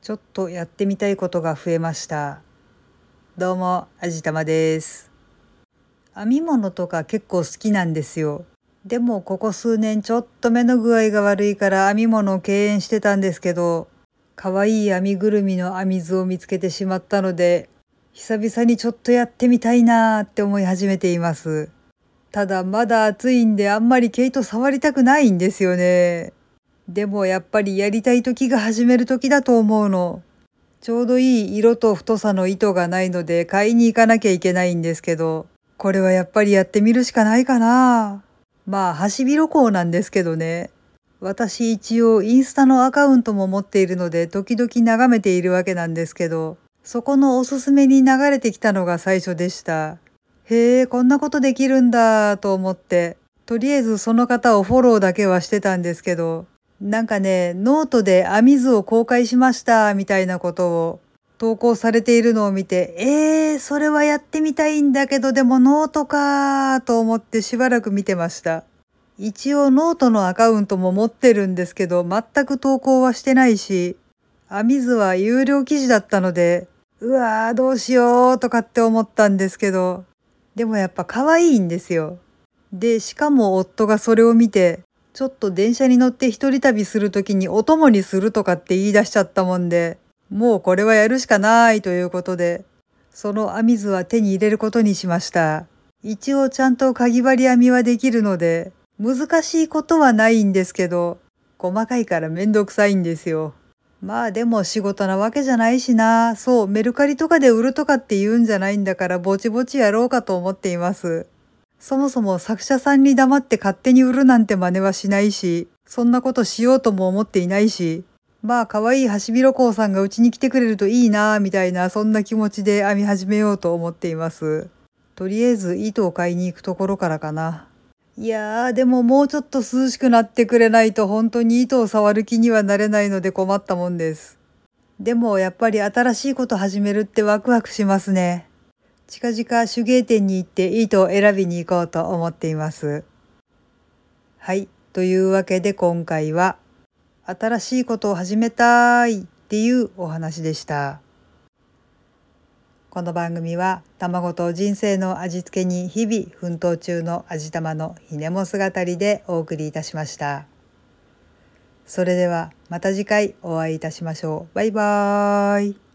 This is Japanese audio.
ちょっとやってみたいことが増えました。どうも、あじたまです。編み物とか結構好きなんですよ。でもここ数年ちょっと目の具合が悪いから編み物を敬遠してたんですけど、かわいい編みぐるみの編み図を見つけてしまったので、久々にちょっとやってみたいなーって思い始めています。ただまだ暑いんであんまり毛糸触りたくないんですよね。でもやっぱりやりたい時が始める時だと思うの。ちょうどいい色と太さの糸がないので買いに行かなきゃいけないんですけど、これはやっぱりやってみるしかないかな。まあ、ハシビロコウなんですけどね。私一応インスタのアカウントも持っているので時々眺めているわけなんですけど、そこのおすすめに流れてきたのが最初でした。へえ、こんなことできるんだと思って、とりあえずその方をフォローだけはしてたんですけど、なんかね、ノートで編み図を公開しましたみたいなことを投稿されているのを見て、それはやってみたいんだけど、でもノートかーと思ってしばらく見てました。一応ノートのアカウントも持ってるんですけど、全く投稿はしてないし、編み図は有料記事だったので、うわーどうしようとかって思ったんですけど、でもやっぱ可愛いんですよ。で、しかも夫がそれを見て、ちょっと電車に乗って一人旅するときにお供にするとかって言い出しちゃったもんで、もうこれはやるしかないということで、その編み図は手に入れることにしました。一応ちゃんとかぎ針編みはできるので、難しいことはないんですけど、細かいからめんどくさいんですよ。まあでも仕事なわけじゃないしな。そう、メルカリとかで売るとかって言うんじゃないんだからぼちぼちやろうかと思っています。そもそも作者さんに黙って勝手に売るなんて真似はしないし、そんなことしようとも思っていないし、まあ可愛いハシビロコウさんがうちに来てくれるといいなぁみたいなそんな気持ちで編み始めようと思っています。とりあえず糸を買いに行くところからかな。いやーでももうちょっと涼しくなってくれないと本当に糸を触る気にはなれないので困ったもんです。でもやっぱり新しいこと始めるってワクワクしますね。近々手芸店に行って糸を選びに行こうと思っています。はい。というわけで今回は新しいことを始めたいっていうお話でした。この番組は卵と人生の味付けに日々奮闘中の味玉のひねも姿でお送りいたしました。それではまた次回お会いいたしましょう。バイバーイ。